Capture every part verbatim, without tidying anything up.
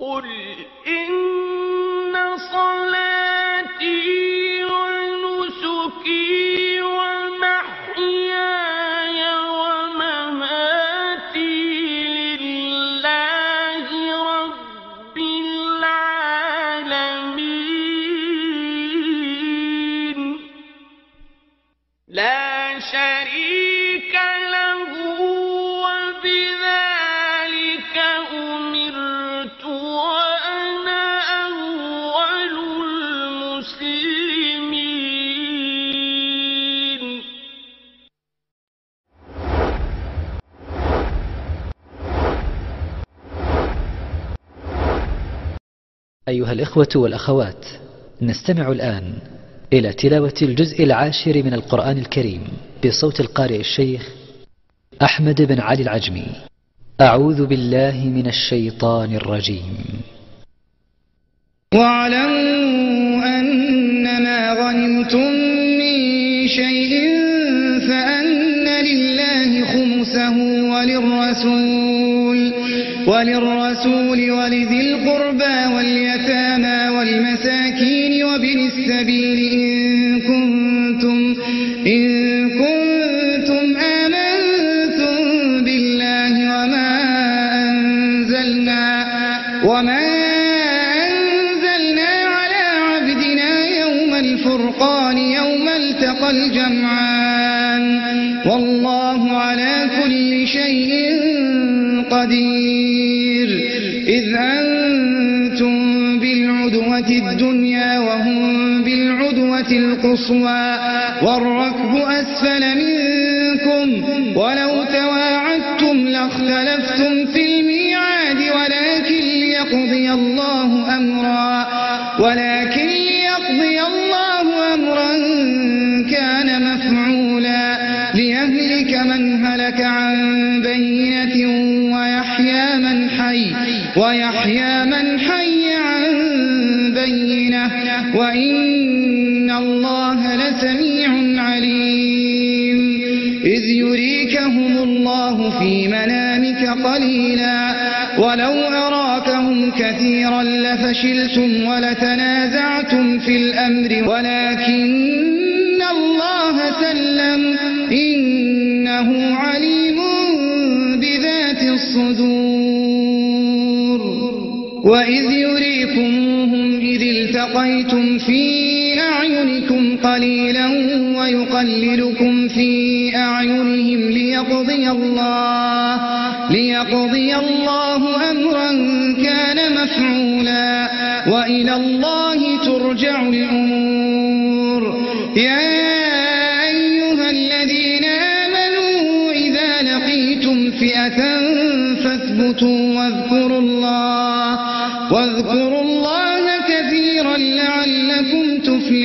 قل إن صلاتي ونسكي ومحياي ومماتي لله رب العالمين لا شريك له وبذلك أمرت وأنا أول المسلمين. أيها الإخوة والأخوات، نستمع الآن إلى تلاوة الجزء العاشر من القرآن الكريم بصوت القارئ الشيخ أحمد بن علي العجمي. أعوذ بالله من الشيطان الرجيم. واعلموا أنما غنمتم من شيء فأن لله خمسه وللرسول وللرسول ولذي القربى واليتامى والمساكين وابن السبيل إن كنتم إن كنتم آمنتم بالله وما أنزلنا وما أنزلنا على عبدنا يوم الفرقان يوم التقى الجمعان والله على كل شيء قدير. إذ أنتم بالعدوة الدنيا وهم بالعدوة القصوى والركب أسفل منكم ولو تواعدتم لاختلفتم في الميعاد ولكن ليقضي الله أمرا ولكن ليقضي الله أمرا كان مفعولا ليهلك من هلك عن بينة ويحيى من حي ويحيى من حي عن بينة وإن الله لسميع عليم. إذ يريكهم الله في منامك قليلا ولو أراكهم كثيرا لفشلتم ولتنازعتم في الأمر ولكن الله سلم إنه عليم بذات الصدور. وإذ يريكموهم إذ التقيتم في أعينكم قليلا ويقللكم في أعينهم ليقضي الله ليقضي الله أمرا كان مفعولا وإلى الله ترجع الأمور. يا أيها الذين آمنوا إذا لقيتم فئة فاثبتوا واذكروا الله واذكروا الله كثيرا لعلكم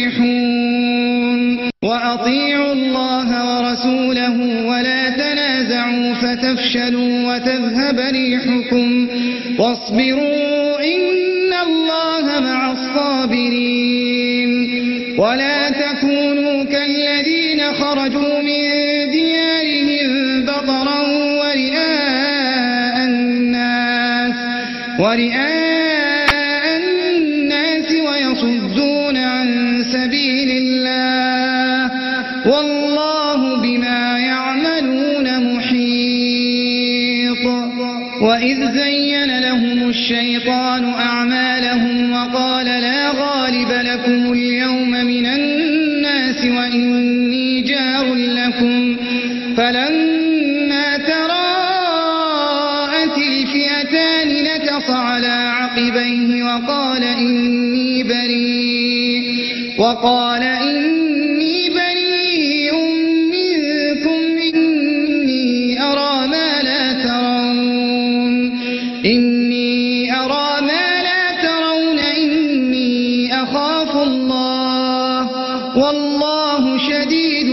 تفلحون. وأطيعوا الله ورسوله ولا تنازعوا فتفشلوا وتذهب ريحكم واصبروا إن الله مع الصابرين. ولا تكونوا كالذين خرجوا من ديارهم بطرا ورئاء الناس ورئاء الناس ويصدون عن سبيل الله والله بما يعملون محيط. وإذ زين لهم الشيطان أعمالهم وقال لا غالب لكم اليوم من الناس وإني جار لكم فلما تراءت الفئتان نكص على عقبيه وقال إني بريء وقال إني بريء منكم إني أرى ما لا ترون إني أرى ما لا ترون إني أخاف الله والله شديد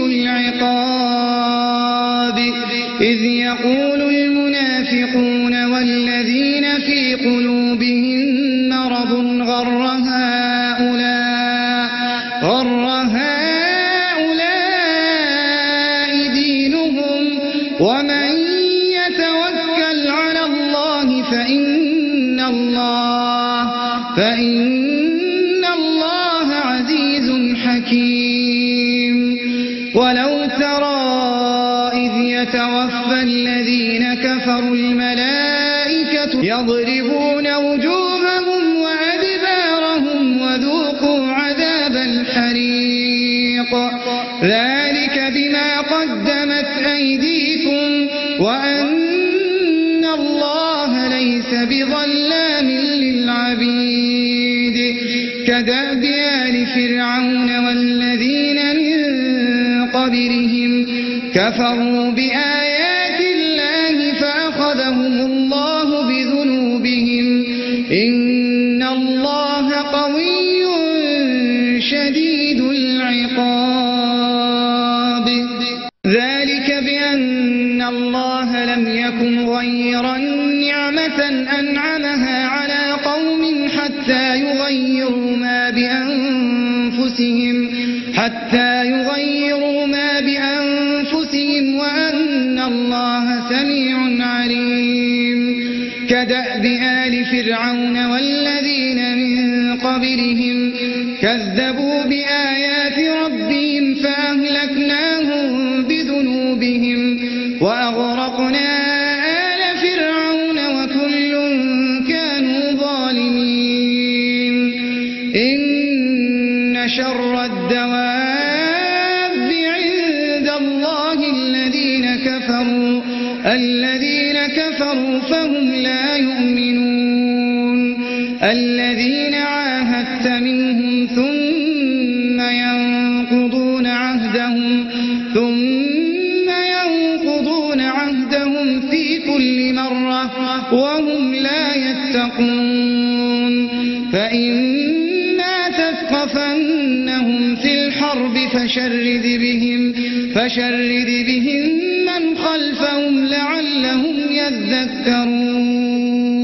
العقاب. إذ يقول المنافقون والذين في قلوبهم مرض غر هؤلاء غر هؤلاء دينهم ومن يتوكل على الله فإن الله فإن الله عزيز حكيم. ولو ترى إذ يتوفى الذين كفروا الملائكة يضربون وجوههم وأدبارهم وذوقوا عذاب الحريق ذلك بما قدمت أيديكم وأن الله ليس بظلام للعبيد. كدأب آل فرعون والذين من قبلهم كفروا بآيات الله فأخذهم الله بذنوبهم إن الله قوي شديد العقاب. ذلك بأن الله لم يكن غيرا نعمة أنعمها على قوم حتى يغيروا ما بأنفسهم حتى يغيروا ما بأنفسهم وأن الله سميع عليم. كدأب آل فرعون والذين من قبلهم كذبوا بآيات ربهم فأهلكناهم بذنوبهم وأغرقنا آل فرعون وكل كانوا ظالمين. إن شر الدواب عند الله الذين كفروا الذين كفروا فهم لا يؤمنون. الذين عاهدت منهم ثم ينقضون عهدهم ثم ينقضون عهدهم في كل مرة وهم لا يتقون. فإما تثقفنهم في الحرب فشرد بهم فشرد بهم من خلفهم لعلهم يذكرون.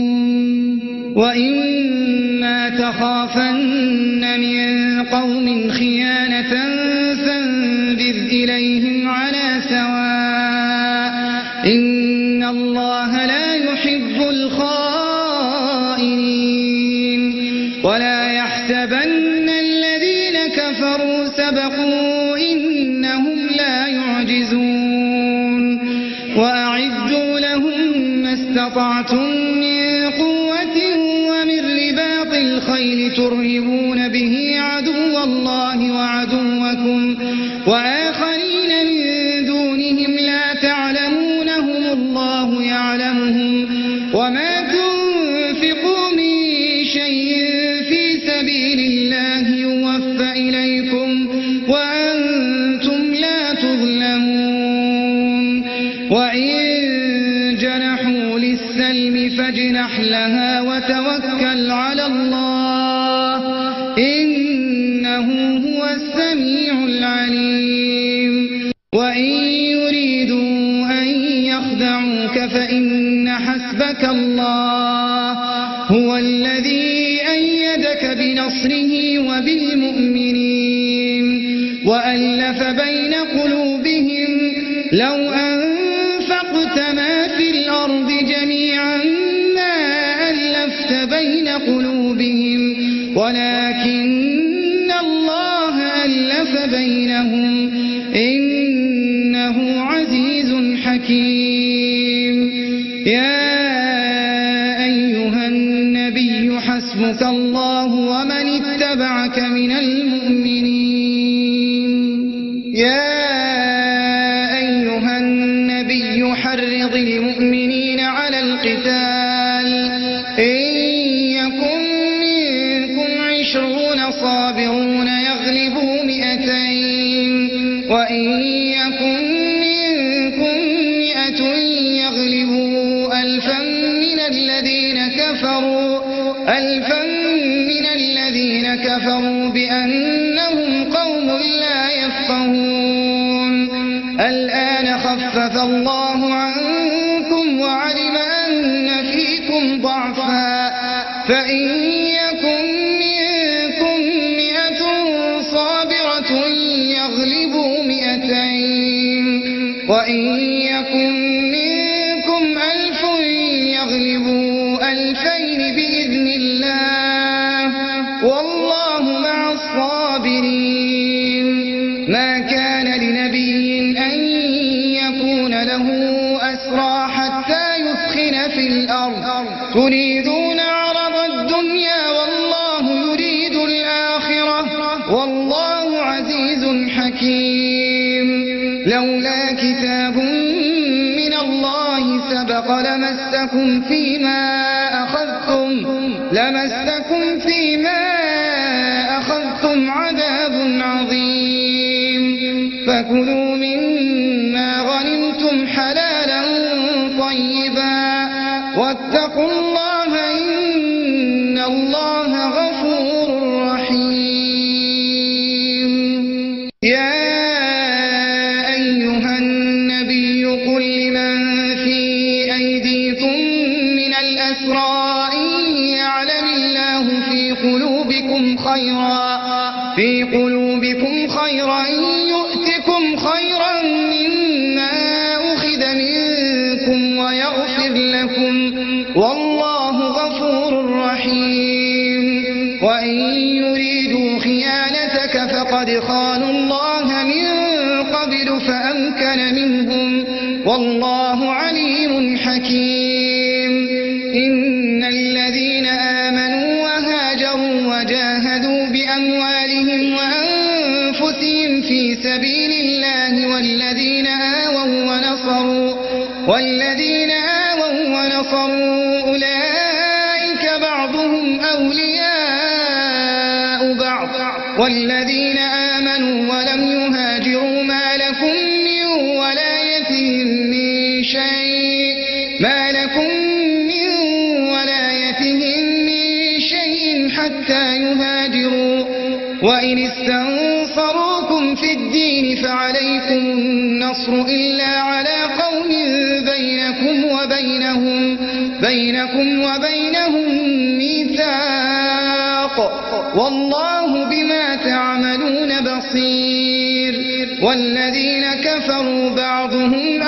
وإما تخافن من قوم خيانة فانبذ إليهم على سواء إن الله لا يحب الخائنين. ولا يحسبن الذين كفروا سبقوا إنهم لا يعجزون. وأعدوا لهم ما استطعتم من قوة ومن رباط الخيل ترهبون به عدو الله وعدوكم وآخرين من دونهم لا تعلمونهم الله يعلمهم. وما تنفقوا من شيء في سبيل الله يوفى إليكم وأنتم لا تظلمون. وإن جنحوا للسلم فاجنح لها وتوكل على الله إنه هو السميع العليم. وإن يريدوا أن يخدعوك فإن حسبك الله هو الذي أيدك بنصره وبالمؤمنين وألف بين قلوبهم لو أنفقت ما في الأرض جميعا ما ألفت بين قلوبهم ولكن الله ألف بينهم إنه عزيز حكيم. يا أيها النبي حسبك الله ومن اتبعك من المؤمنين. يا أيها النبي حرض المؤمنين على القتال إن يكن منكم عشرون صابرون يغلبوا مئتين وإن يكن منكم مئة يغلبوا ألفا من الذين كفروا ألفا من الذين كفروا بأنهم قوم لا يفقهون. الآن خفف الله عنكم وعلم أن فيكم ضعفا فإن يكن منكم مئة صابرة يغلبوا مئتين وإن يكن منكم ألف يغلبوا ألفين الليل بإذن الله والله مع الصابرين. ما كان لنبي أن يكون له أسرى حتى يثخن في الأرض تريدون عرض الدنيا والله يريد الآخرة والله عزيز حكيم. لولا كتاب من الله سبق لمسكم فيما أخذتم لمسكم فيما أخذتم عذاب عظيم. فكلوا مما غنمتم حلالا طيبا واتقوا الله إن الله غفور رحيم. يا أيها النبي قل لمن في أيديكم من الأسرى إن يعلم الله في قلوبكم خيرا في قلوبكم خيرا يؤتكم خيرا مما أخذ منكم ويغفر لكم والله غفور رحيم. وإن يريدوا خيانتك فقد خانوا الله من قبل فأمكن منهم والله عليم حكيم. إن الذين آمنوا وهاجروا وجاهدوا بأموالهم وأنفسهم في سبيل الله والذين آووا ونصروا والذين آووا ونصروا أولئك بعضهم أولياء بعض والذين آمنوا ولم يهاجروا ما لكم من ولايتهم من شيء ما لكم من ولايتهم من شيء حتى يهاجروا. وإن استنصروكم في الدين فعليكم النصر إلا على قوم بينكم وبينهم بينكم وبينهم ميثاق والله بما تعملون بصير. والذين كفروا بعضهم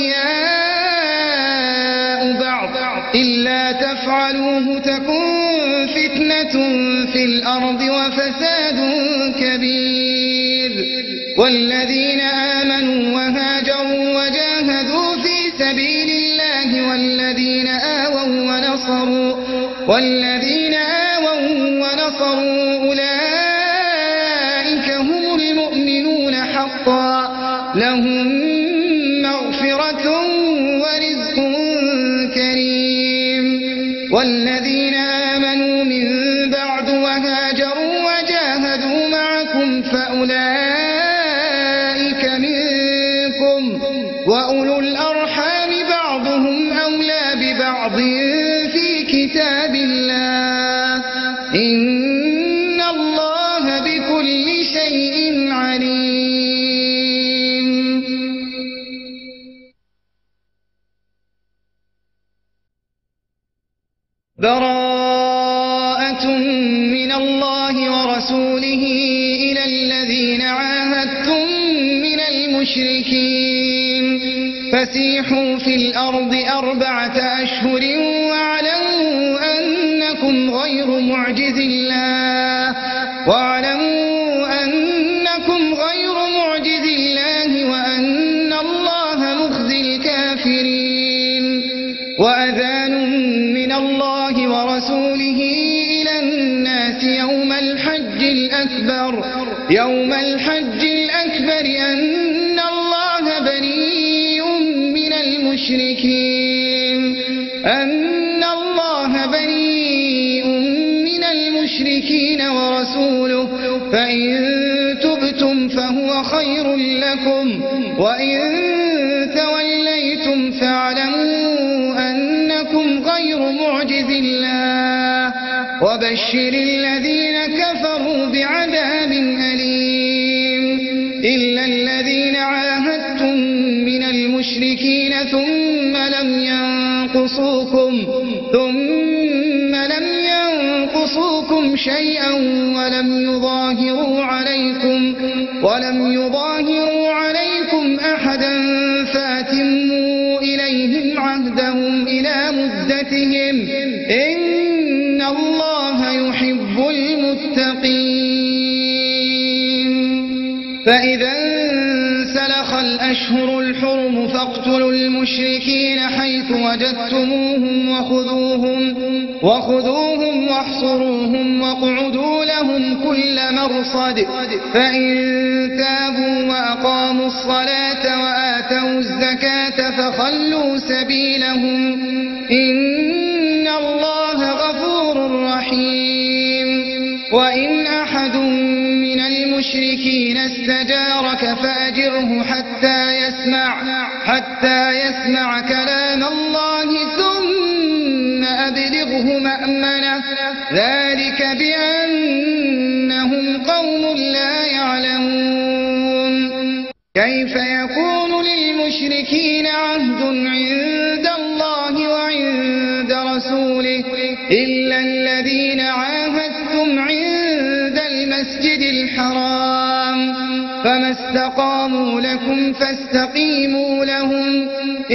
أولياء بعض إلا تفعلوه تكن فتنة في الأرض وفساد كبير. والذين آمنوا وهاجروا وجاهدوا في سبيل الله والذين آووا ونصروا والذين آووا ونصروا أولئك هم المؤمنون حقا لهم مغفرة ورزق كريم. والذين آمنوا من بعد وهاجروا وجاهدوا معكم فأولئك منكم وأولو الأرحام بعضهم أولى ببعض في كتاب الله إن الله بكل شيء عليم. براءة من الله ورسوله إلى الذين عاهدتم من المشركين فسيحوا في الأرض أربعة أشهر واعلموا أنكم غير معجز الله واعلموا أنكم غير معجز الله وأن الله مخزي الكافرين. وأذان من الله ورسوله إلى الناس يوم الحج الأكبر يوم الحج الأكبر أن الله بريء من المشركين أن الله بريء من المشركين ورسوله فإن تبتم فهو خير لكم وإن توليتم فاعلموا أنكم غير معجز الله وبشر الذين كفروا بعذاب أليم. إلا الذين عاهدتم من المشركين ثم لم ينقصوكم ثم لم ينقصوكم شيئا ولم يظاهروا عليكم ولم يظاهروا عليكم أحدا فأتموا إليهم عهدهم إلى مدتهم إن يحب المتقين. فإذا انسلخ الأشهر الحرم فاقتلوا المشركين حيث وجدتموهم وخذوهم, وخذوهم واحصروهم واقعدوا لهم كل مرصد. فإن تابوا وأقاموا الصلاة وآتوا الزكاة فخلوا سبيلهم إن الله غفور رحيم. وإن أحد من المشركين استجارك فأجره حتى يسمع, حتى يسمع كلام الله ثم أبلغه مأمنه ذلك بأنهم قوم لا يعلمون. كيف يكون للمشركين عهد عند الله وعند رسوله إلا الذين عاهدتم عند المسجد الحرام فما استقاموا لكم فاستقيموا لهم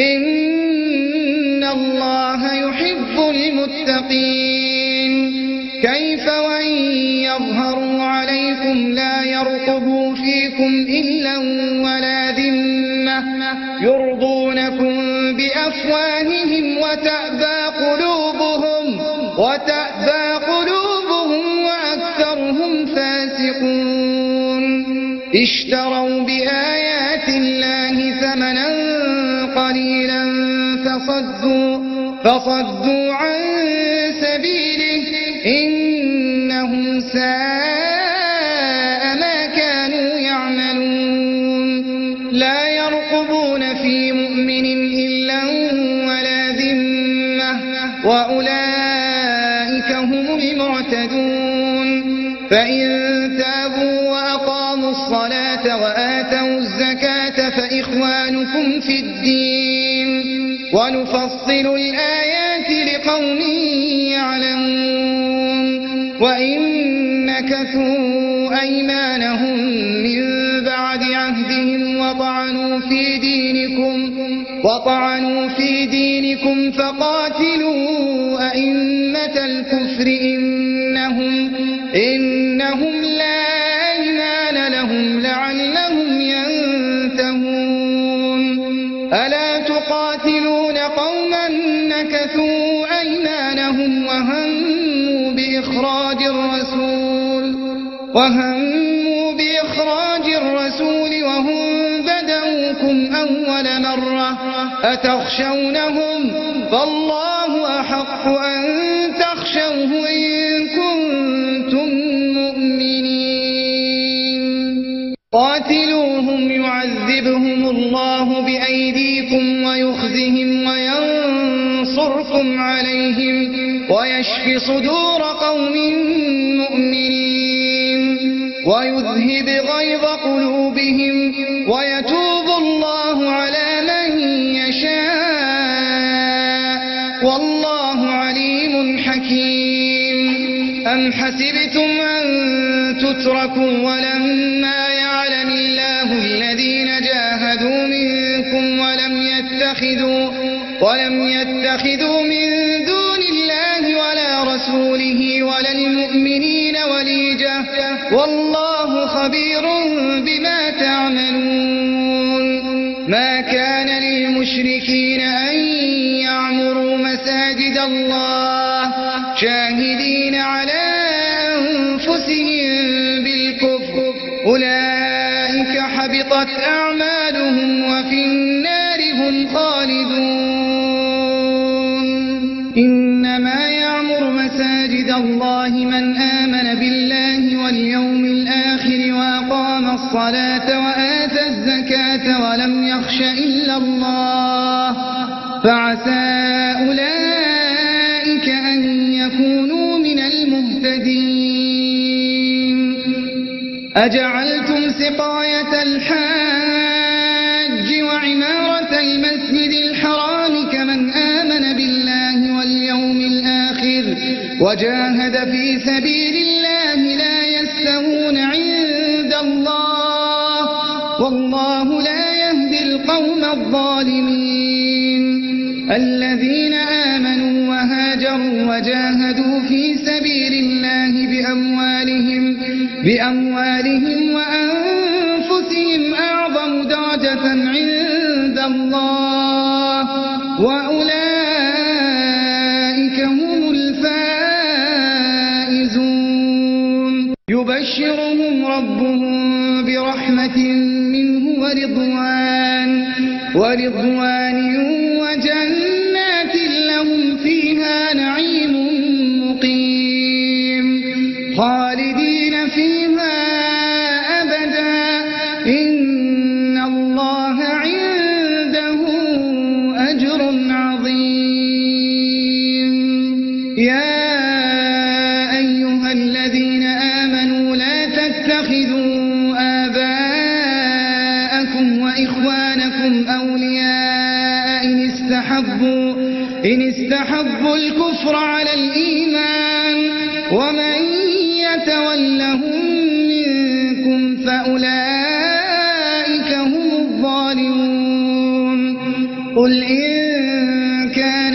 إن الله يحب المتقين. كيف وإن يظهروا عليكم لا يرقبوا فيكم إلا ولا ذمة يرضونكم بأفواههم وتأبى قلوبهم, وتأبى قلوبهم وأكثرهم فاسقون. اشتروا بآيات الله ثمنا قليلا فصدوا, فصدوا عن سبيله إنهم ساء ما كانوا يعملون. لا يرقبون في مؤمن إلا ولا ذمة وأولئك هم المعتدون. فإن تابوا وأقاموا الصلاة وآتوا الزكاة فإخوانكم في الدين ونفصل الآيات لقوم يعلمون. وإن نكثوا أيمانهم من بعد عهدهم وطعنوا في دينكم, وطعنوا في دينكم فقاتلوا أئمة الكفر إنهم, إنهم لا أيمان لهم لعلهم ينتهون. ألا تقاتلون قوما نكثوا أيمانهم وهموا بإخراج الرسول, وهموا بإخراج الرسول وهم بدأوكم أول مرة أتخشونهم فالله أحق أن تخشوه إن كنتم مؤمنين. قاتلوهم يعذبهم الله بأيديكم ويخزهم وينصركم عليهم ويشفي صدور قوم مؤمنين ويذهب غيظ قلوبهم ويتوب الله على من يشاء والله عليم حكيم. أم حسبتم أن تتركوا ولما يعلم الله الذين جاهدوا منكم ولم يتخذوا, ولم يتخذوا من دون الله ولا رسوله ولا المؤمنين وليجة والله خبير بما تعملون. ما كان للمشركين أن يعمروا مساجد الله شاهدين على أنفسهم بالكفر أولئك حبطت أعمالهم وفي النار هم خالدون. إنما يعمر مساجد الله من آمن بالله واليوم الآخر وأقام الصلاة وآتى الزكاة ولم يخش إلا الله فعسى أولئك أن يكونوا من المهتدين. أجعلتم سقاية الحاج وعمارة المسجد الحرام كمن آمن بالله واليوم الآخر وجاهد في سبيل الله لا يستوون عند الله والله لا يهدي القوم الظالمين. الذين آمنوا وهاجروا هاجروا وجاهدوا في سبيل الله بأموالهم, بأموالهم وأنفسهم أعظم درجة عند الله وأولئك هم الفائزون. يبشرهم ربهم برحمة منه ورضوان, ورضوان وجنات لهم فيها نعيم مقيم خالدين فيها أبدا إن الله عنده أجر عظيم. يا أيها الذين آمنوا لا تتخذوا آباءكم وإخوانكم أولياء إن استحبوا, إن استحبوا الكفر على الإيمان ومن يتولهم منكم فأولئك هم الظالمون. قل إن كان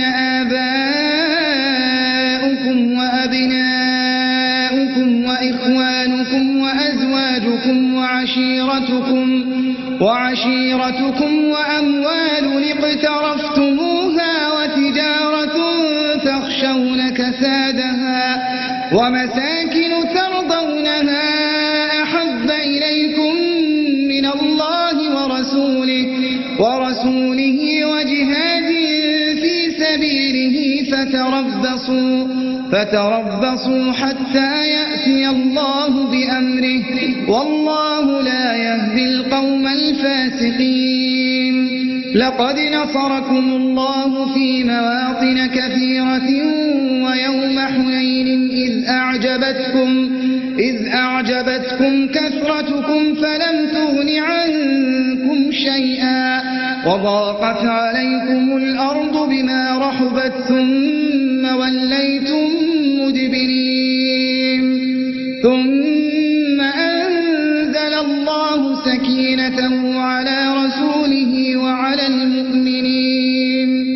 آباؤكم وأبناؤكم وإخوانكم وأزواجكم وعشيرتكم, وعشيرتكم وأموال اقترفتموها وتجارة تخشون كسادها ومساكن ترضونها أحب إليكم من الله ورسوله, ورسوله وجهاد في سبيله فتربصوا, فتربصوا حتى يأتي الله بأمره والله لا يهدي القوم الفاسقين. لقد نصركم الله في مواطن كثيرة ويوم حنين إذ أعجبتكم, إذ أعجبتكم كثرتكم فلم تغن عنكم شيئا وضاقت عليكم الأرض بما رحبت ثم وليتم مدبرين. ثم أنزل الله سكينته على رسوله وعلى المؤمنين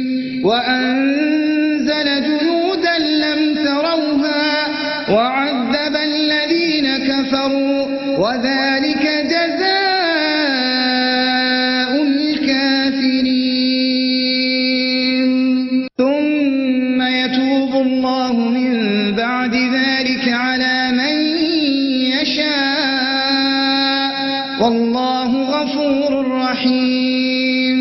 وأنزل جنودا لم تروها وعذب الذين كفروا وذلك جزاء الكافرين. ثم يتوب الله من بعد ذلك على من يشاء والله غفور رحيم.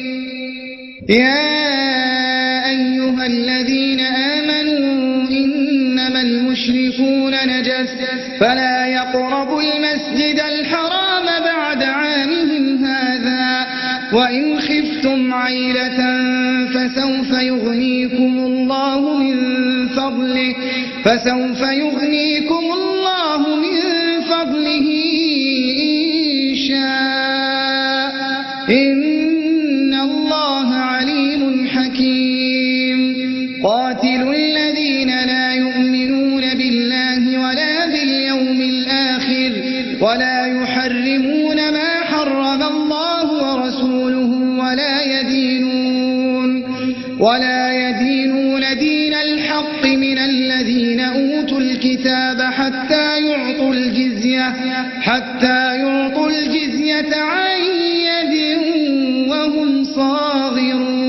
يا أيها الذين آمنوا إنما المشركون نجس فلا يقربوا المسجد الحرام بعد عامهم هذا وإن خفتم عيلة فسوف يغنيكم الله من فضله, فسوف يغنيكم الله من فضله إن شاء إن الله عليم حكيم. قاتلوا الذين لا يؤمنون بالله ولا باليوم الآخر ولا يحرمون ما حرم الله ورسوله ولا يدينون, ولا يدينون دين الحق من الذين أوتوا الكتاب حتى يعطوا الجزية, حتى يعطوا الجزية عن يد وهم صاغرون.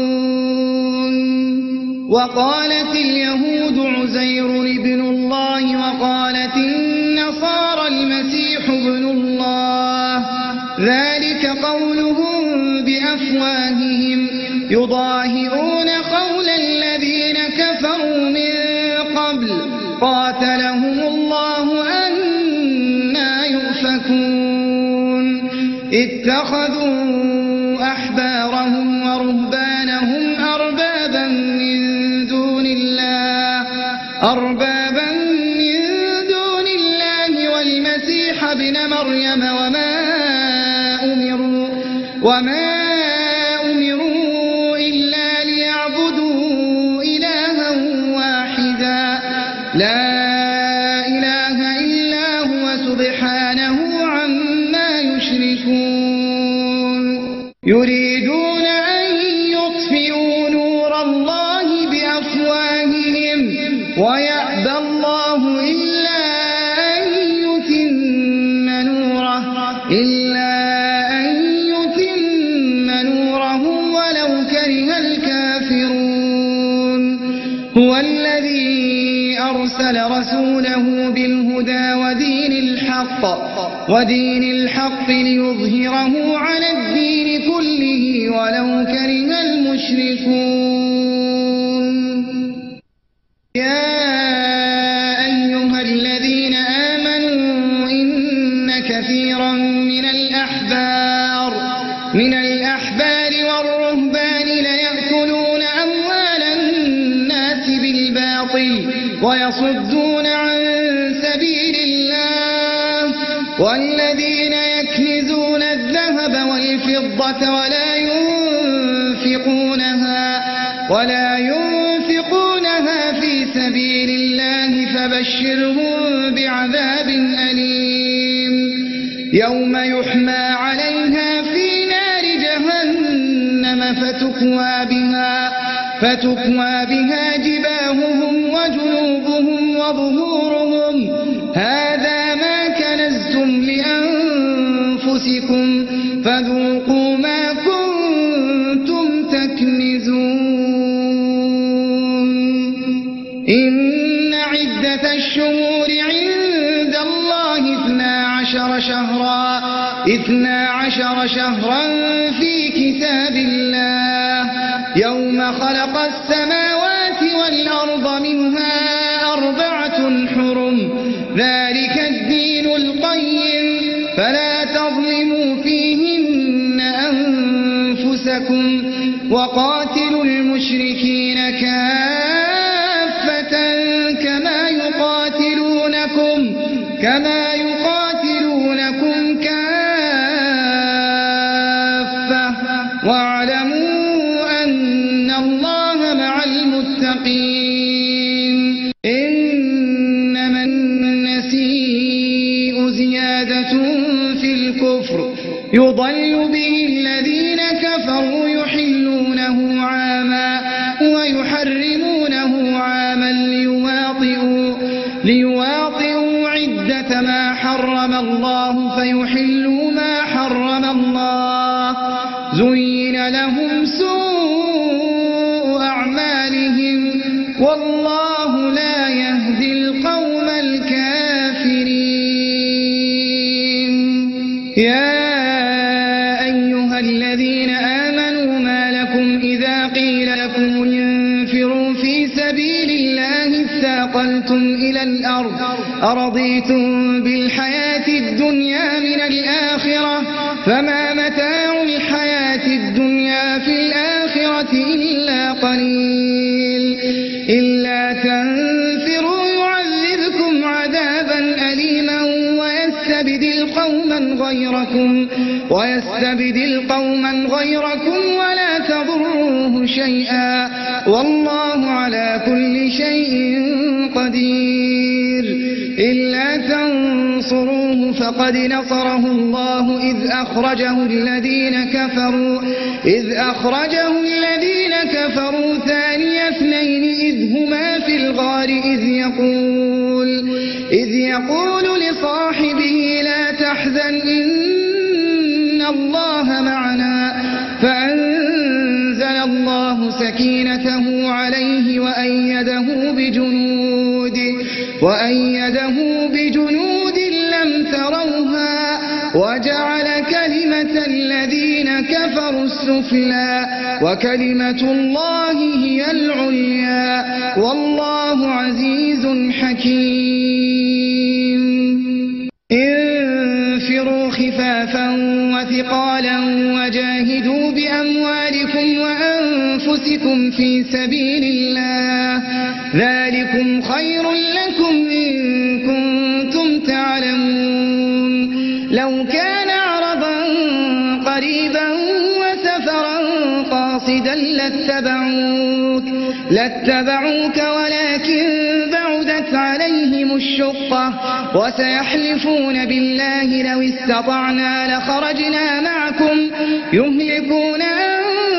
وقالت اليهود عزير ابن الله وقالت النصارى المسيح ابن الله ذلك قولهم بأفواههم يضاهئون قول الذين كفروا من قبل قاتلهم الله أنى يؤفكون. اتخذوا أحبارهم ورهبانهم أربابا من دون الله, أربابا من دون الله والمسيح ابن مريم وما أمروا, وما أمروا إلا ليعبدوا إلها واحدا لا إله إلا هو سبحانه عما يشركون. يريدون أن يطفئوا نور الله بأفواههم ويأبى الله إلا أن يتم نوره إلا أن يتم نوره ولو كره الكافرون هو الذي أرسل رسوله بالهدى ودين الحق ودين الحق ليظهره على الدين كله ولو كره المشركون يا أيها الذين آمنوا إن كثيرا من الأحبار من الأحبار والرهبان ليأكلون أموال الناس بالباطل ويصدون عن سبيل الله والذين يكنزون الذهب والفضة ولا ينفقونها ولا ينفقونها في سبيل الله فبشرهم بعذاب أليم يوم يحمى عليها في نار جهنم فتكوى بها فتكوى بها جباههم وجنوبهم وظهورهم هذا ما كنزتم لأنفسكم فذوقوا ما كنتم تكنزون إن عدة الشهور عند الله اثنا عشر شهرا اثنا عشر شهرا في كتاب الله يوم خلق السماوات والأرض منها أربعة حرم ذلك الدين القيم فلا تظلموا فيهن أنفسكم وقاتلوا المشركين كافة كما يقاتلونكم كما يقاتلونكم كافة واعلموا أن الله مع المتقين إنما النسيء زيادة في الكفر يضل به الذين كفروا يحلونه عاما ويحرمونه عاما ليواطئوا ليواطئوا عدة ما حرم الله فيحلوا ما حرم الله زين لهم سوء أعمالهم والله لا يهدي القوم الكافرين يا أيها الذين آمنوا ما لكم إذا قيل لكم انفروا في سبيل الله اثاقلتم إلى الأرض أرضيتم بالحياة الدنيا من الآخرة فما متاع الحياة الدنيا في الآخرة إلا قليل إلا تنفروا يعذبكم عذابا أليما ويستبدل قوما غيركم ويستبدل قوما غيركم ولا تضروه شيئا والله على كل شيء قدير إلا تنصروه فقد نصره الله إذ أخرجه الذين كفروا إذ أخرجه الذين كفروا ثاني اثنين إذ هما في الغار إذ يقول إذ يقول لصاحبه لا تحزن إن الله معنا فأنزل الله سكينته عليه وأيده بجنود وأيده بجنود لم تروها وجعل كلمة الذين كفروا السفلى وكلمة الله هي العليا والله عزيز حكيم انفروا خفافا وثقالا وجاهدوا بأموالكم وأنفسكم في سبيل الله ذلكم خير لكم إن كنتم تعلمون لو كان عرضا قريبا وسفرا قاصدا لاتبعوك لاتبعوك ولكن بعدت عليهم الشقة وسيحلفون بالله لو استطعنا لخرجنا معكم يهلكون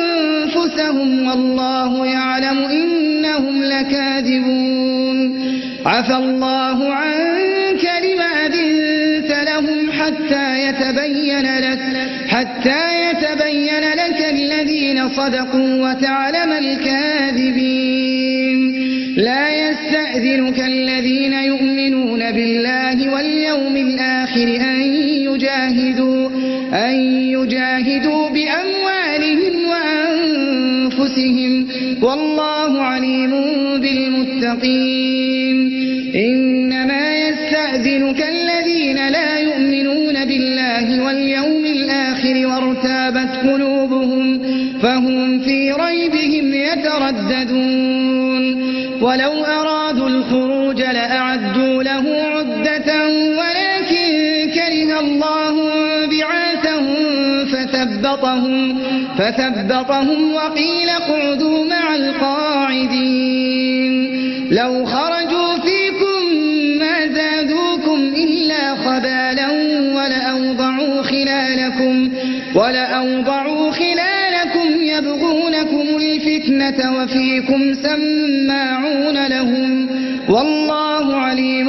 أنفسهم والله يعلم إنهم لكاذبون عفى الله عنك لم أذنت لهم حتى يتبين لك حتى يتبين لك الذين صدقوا وتعلم الكاذبين. لا يستأذنك الذين يؤمنون بالله واليوم الآخر أن يجاهدوا أن يجاهدوا بأموالهم وأنفسهم والله عليم بالمتقين. إنما يستأذنك الذين لا يؤمنون بالله واليوم الآخر وارتابت قلوبهم فهم في ريبهم يترددون. ولو أرادوا الخروج لأعدوا له عدة ولكن كره الله بعاثهم فثبطهم, فثبطهم وقيل اقعدوا مع القاعدين. لو خرجوا فيكم ما زادوكم إلا خبالا ولأوضعوا خلالكم, ولأوضعوا خلالكم يبغونكم الفتنة وفيكم سماعون لهم والله عليم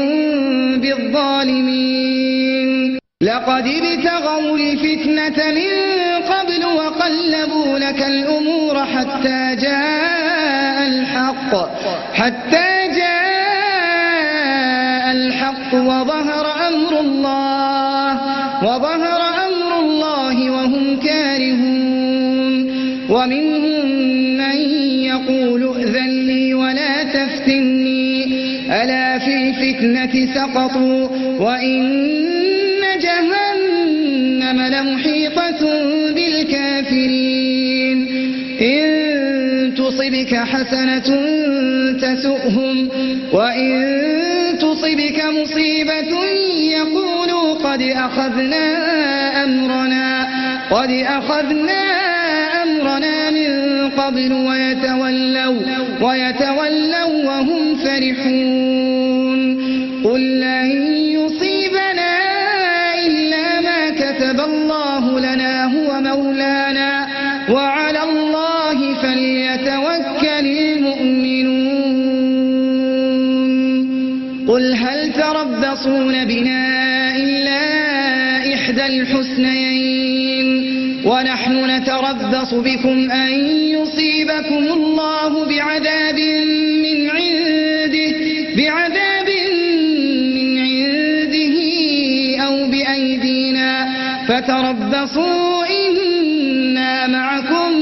بالظالمين. لقد ابتغوا الفتنة من قبل وقلبوا لك الأمور حتى جاء الحق حتى جاء الحق وظهر أمر الله وظهر أمر الله وهم كارهون. ومنهم من يقول ائذن لي ولا تفتني ألا في الفتنة سقطوا وإن جهنم لمحيطة بالكافرين. إن تصبك حسنة تسؤهم وإن تصبك مصيبة يقولوا قد أخذنا أمرنا قد أخذنا أمرنا من قبل ويتولوا ويتولوا وهم فرحون. قل لن يصيبنا إلا ما كتب الله لنا هو مولانا وعلى الله فليتوكل المؤمنون. قل هل تربصون بنا إلا إحدى الحسنيين ونحن نتربص بكم أن يصيبكم الله بعذاب من عنده بعذاب من عنده أو بأيدينا فتربصوا إنا معكم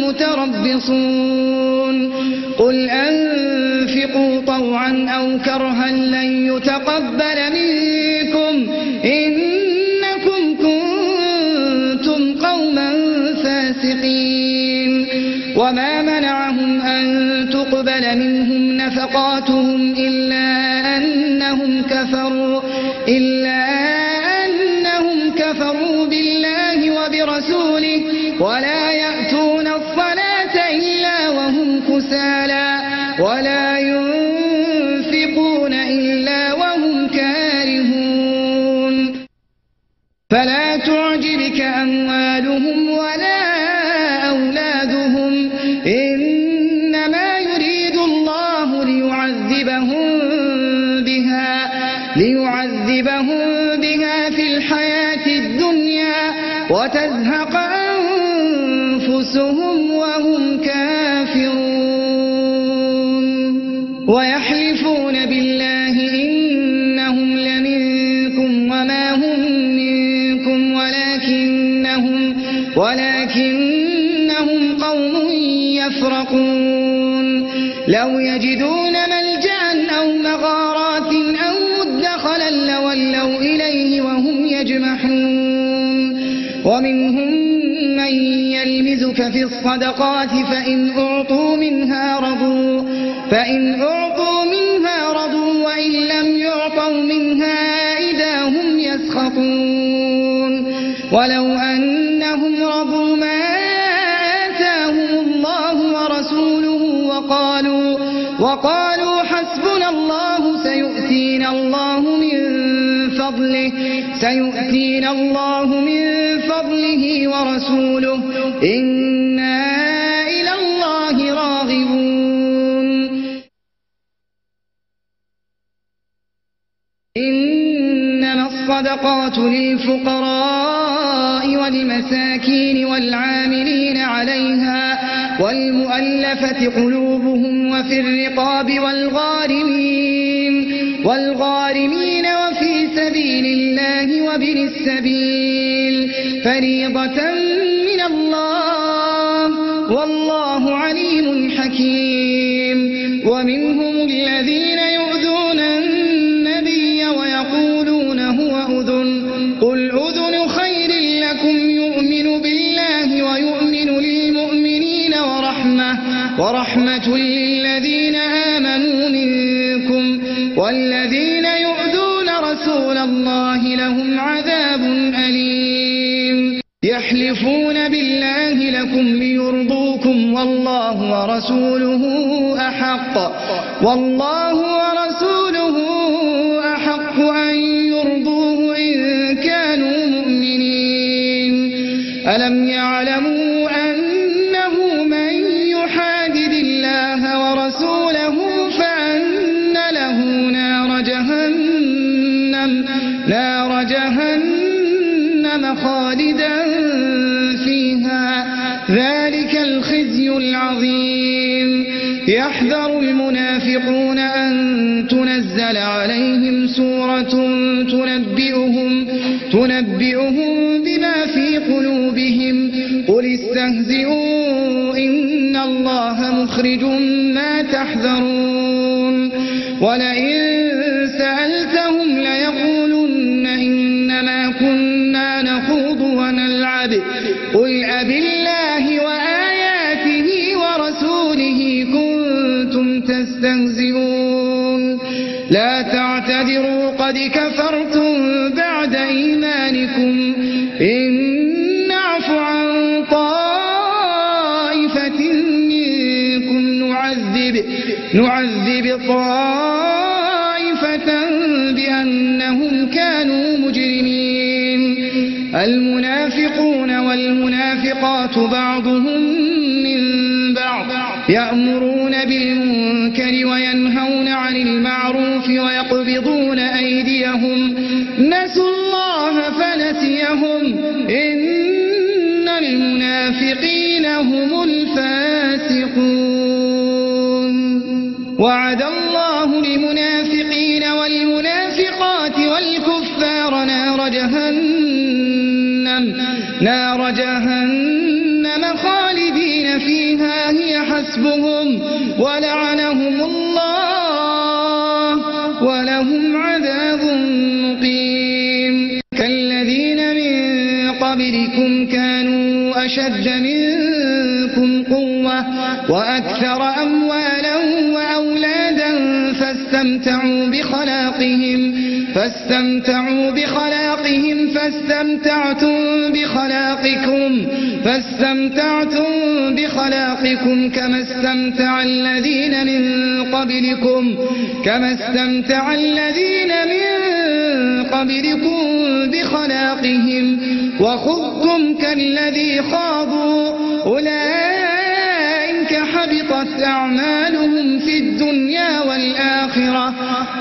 متربصون. قل أنفقوا طوعا أو كرها لن يتقبل منكم إنكم كنتم قوما فاسقين. وما منعهم أن تقبل منهم نفقاتهم إلا أنهم كفروا إلا أنهم كفروا بالله وبرسوله ولا يأتون الصلاة إلا وهم كسالى ولا ينفقون إلا وهم كارهون. فلا تعجبك أموالهم ولا أولادهم إنما يريد الله ليعذبهم بها ليعذبهم بها في الحياة الدنيا وتزهق أنفسهم وهم كافرون. ويحلفون بالله إنهم لمنكم وما هم منكم ولكنهم ولكنهم قوم يفرقون. لو يجدون ملجأ أو مغارات أو مدخلا لولوا إليه وهم يجمحون. ومنهم من يلمزك في الصدقات فإن أعطوا منها رضوا فإن أعطوا منها رضوا وإن لم يعطوا منها إذا هم يسخطون. ولو أنهم رضوا ما آتاهم الله ورسوله وقالوا وقالوا حسبنا الله سيؤتينا الله من فضله سيؤتينا الله من فضله ورسوله إنا إلى الله راغبون. الصدقات للفقراء والمساكين والعاملين عليها والمؤلفة قلوبهم وفي الرقاب والغارمين والغارمين وفي سبيل الله وابن السبيل فريضة من الله والله عليم حكيم. ومنهم الذين يؤذون النبي ويقولون هو أذن قل أذن خير لكم يؤمن بالله ويؤمن للمؤمنين ورحمة, ورحمة للذين آمنوا منكم والذين يؤذون رسول الله لهم عذاب أليم. يحلفون بالله لكم ليرضوكم والله ورسوله أحق والله ورسوله أحق أن يرضوه إن كانوا مؤمنين. ألم يعلموا أنه من يحادد الله ورسوله فأن له نار جهنم, نار جهنم خالدا فيها ذلك الخزي العظيم. يحذر المنافقون أن تنزل عليهم سورة تنبئهم, تنبئهم بما في قلوبهم قل استهزئوا إن الله مخرج ما تحذرون. ولئن سألتهم ليقولن إنما كنا نخوض ونلعب قل أبالله وآياته ورسوله كنتم تستهزئون لا تعتذروا قد كفرتم بعد إيمانكم إن نعف عن طائفة منكم نعذب, نعذب طائفة بأنهم كانوا مجرمين. المنافقون والمنافقات بعضهم من بعض يأمرون بالمنكر وينهون عن المعروف ويقبضون أيديهم نسوا الله فنسيهم إن المنافقين هم الفاسقون. وعد الله المنافقين والمنافقات والكفار نار جهنم, نار جهنم خالدين فيها هي حسبهم ولعنهم الله ولهم عذاب مقيم. كالذين من قبلكم كانوا أشد منكم قوة وأكثر أموالا وأولادا فاستمتعوا بخلاقهم فاستمتعوا بخلاقهم فاستمتعتم بخلاقكم فاستمتعتم بخلاقكم كما استمتع الذين من قبلكم كما استمتع الذين من قبلكم بخلاقهم وخذتم كالذي خاضوا أولئك حبطت أعمالهم في الدنيا والآخرة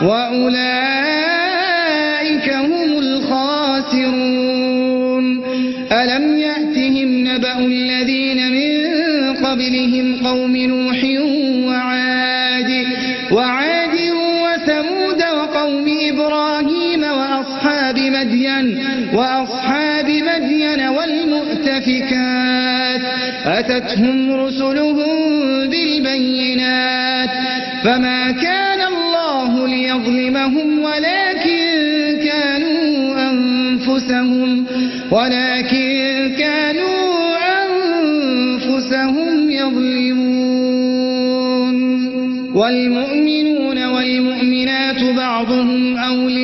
وأولئك هم الخاسرون. ألم يأتهم نبأ الذين من قبلهم قوم نوح وعاد وعاد وثمود وقوم إبراهيم وأصحاب مدين وأصحاب مدين والمؤتفكات أتتهم رسلهم بالبينات فما كان الله ليظلمهم ولكن كانوا أنفسهم ولكن كانوا أنفسهم يظلمون. والمؤمنون والمؤمنات بعضهم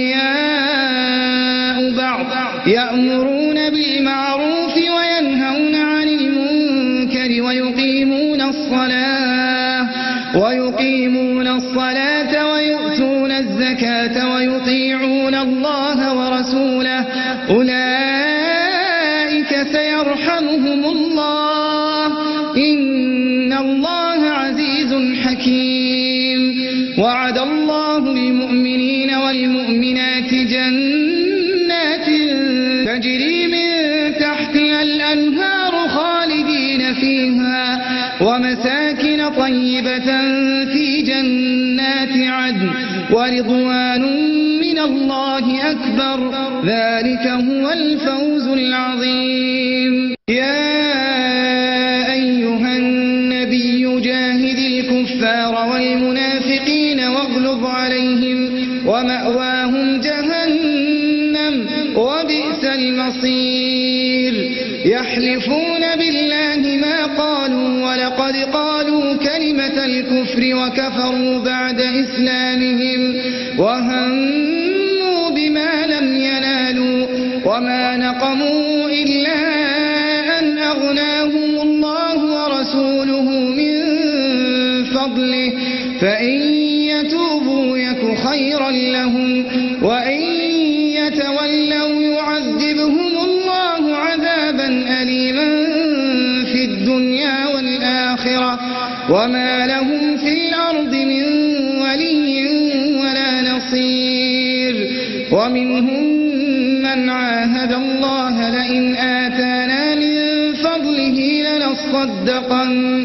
أولياء بعض يأمرون بالمعروف وينهون عن المنكر ويقيمون الصلاة ويقيمون الصلاة ويؤتون الزكاة ويطيعون الله ورسوله أولئك سيرحمهم الله إن الله عزيز حكيم. وعد الله المؤمنين والمؤمنات جنات ورضوان من الله أكبر ذلك هو الفوز العظيم. يا أيها النبي جاهد الكفار والمنافقين واغلظ عليهم ومأواهم جهنم وبئس المصير. يحلفون بالله ما قالوا ولقد قالوا كلمة الكفر وكفروا بعد إسلامهم وهموا بما لم ينالوا وما نقموا إلا أن أغناهم الله ورسوله من فضله فإن يتوبوا يك خيرا لهم وإن يتولوا يعذبهم الله عذابا أليما في الدنيا والآخرة وما لهم في الأرض من ولي ولا نصير. ومنهم من عاهد الله لئن آتانا من فضله لنصدقن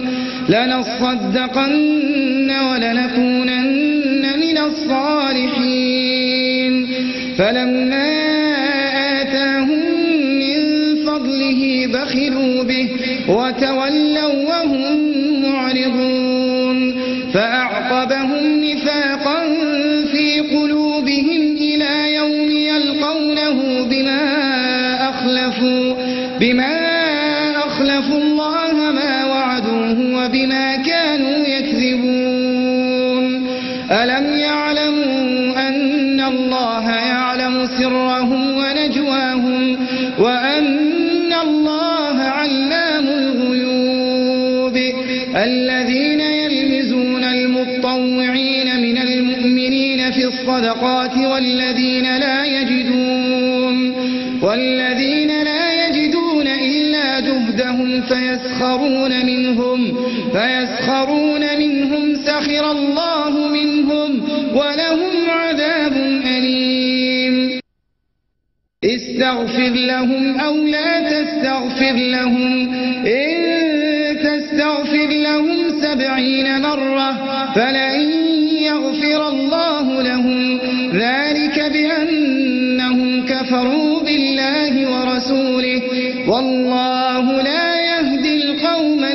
لنصدقن ولنكونن من الصالحين. فلما آتاهم من فضله بخلوا به وتولوا وهم معرضون. فأعقبهم نفاقا في قلوبهم إلى يوم يلقونه بما أخلفوا بما أخلفوا الله ما وعدوه وبما كانوا يكذبون. ألم يعلموا أن الله يعلم سرهم ونجواهم وأن الله علام الغيوب. الذين يلمزون المطوعين من المؤمنين في الصدقات والذين لا يجدون والذين لا يجدون إلا جهدهم فيسخرون منهم فيسخرون منهم سخر الله منهم ولهم عذاب أليم. استغفر لهم أو لا تستغفر لهم إن تستغفر لهم سبعين مرة فلن يغفر الله لهم ذلك بأنهم كفروا بالله ورسوله والله لا يهدي القوم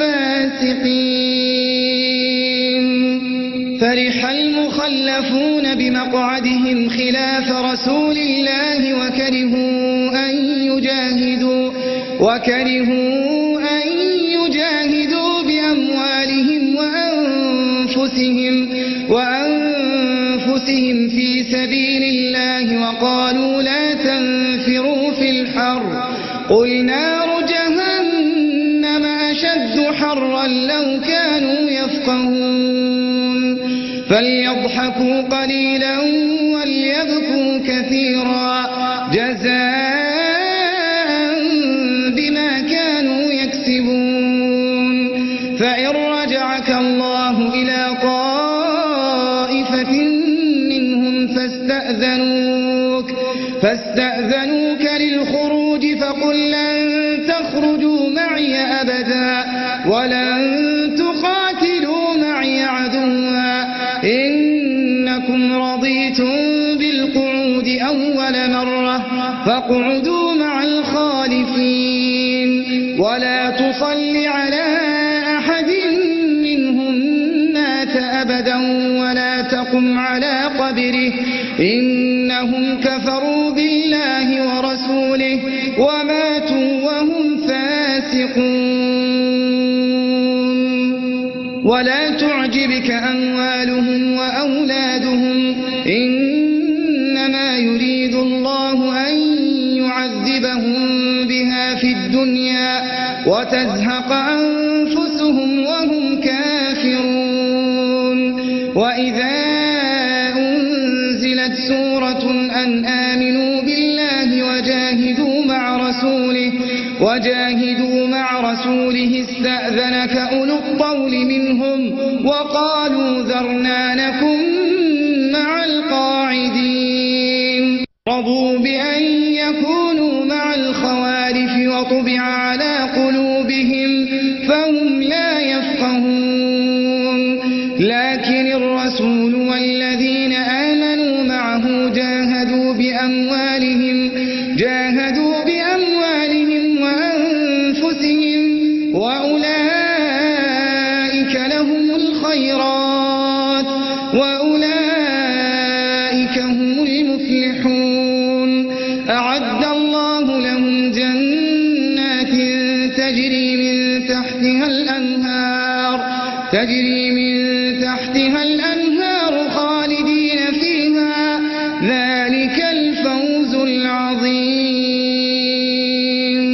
الفاسقين. فرح المخلفون بمقعدهم خلاف رسول الله وكرهوا أن يجاهدوا وكرهوا أن يجاهدوا بأموالهم وأنفسهم وأنفسهم في سبيل الله وقالوا لا تنفروا في الحر قل نار جهنم أشد حرا لو كانوا يفقهون. فليضحكوا قليلا وليبكوا كثيرا جزاء بما كانوا يكسبون. فإن رجعك الله إلى طائفة منهم فاستأذنوك فاستأذنوك للخروج فقل لن تخرجوا معي أبدا ولن تقاتلوا معي عدوا إنكم رضيتم بالقعود أول مرة فاقعدوا مع الخالفين ولا تصل على أحد منهم مات أبدا ولا تقم على قبره إنهم كفروا بالله ورسوله وماتوا وهم فاسقون. ولا تعجبك أموالهم وأولادهم إنما يريد الله أن يعذبهم بها في الدنيا وتزهق أنفسهم وهم كافرون. وإذا أنزلت سورة أن آمنوا بالله وجاهدوا مع رسوله وجاهدوا مع رسوله استأذنك أولو الطول منهم وقالوا ذرنا نكن مع القاعدين. رضوا بأن يكونوا مع الخوالف وطبع على قلوبهم فهم لا يفقهون. لكن الرسول والذين آمنوا جاهدوا بأموالهم جاهدوا بأموالهم وأنفسهم وأولئك لهم الخيرات وأولئك هم المفلحون. أعد الله لهم جنات تجري من تحتها الأنهار تجري من تحتها الأنهار خالدين فيها ذلك الفوز العظيم.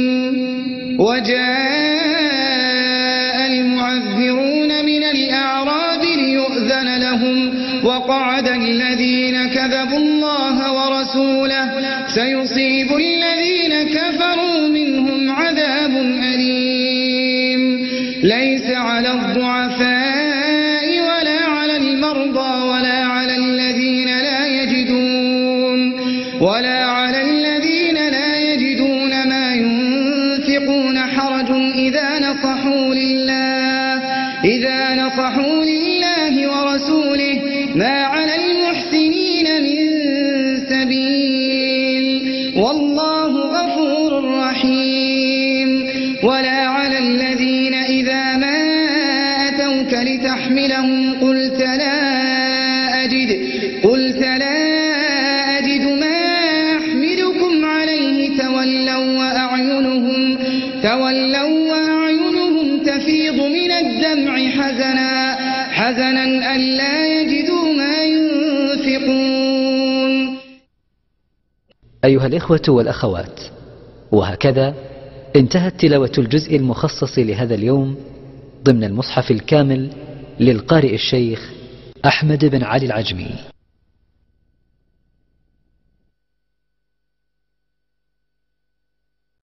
وجاء المعذرون من الأعراب ليؤذن لهم وقعد الذين كذبوا الله ورسوله سيصيب الذين كفروا منهم عذاب أليم. ليس على الضعفاء ولا على المرضى ولا على الذين لا يجدون ولا على الذين لا يجدون ما ينفقون حرج إذا نصحوا لله إذا نصحوا لله ورسوله ما على المحسنين من سبيل والله غفور رحيم. ولا على الذين إذا ما أتوك لتحملهم قلت لا أجد قلت لا أجد ما أحملكم عليه تولوا وأعينهم تولوا وأعينهم تفيض من الدمع حزنا حزنا ألا يجدوا ما ينفقون. أيها الإخوة والأخوات، وهكذا انتهت تلاوة الجزء المخصص لهذا اليوم ضمن المصحف الكامل للقارئ الشيخ أحمد بن علي العجمي.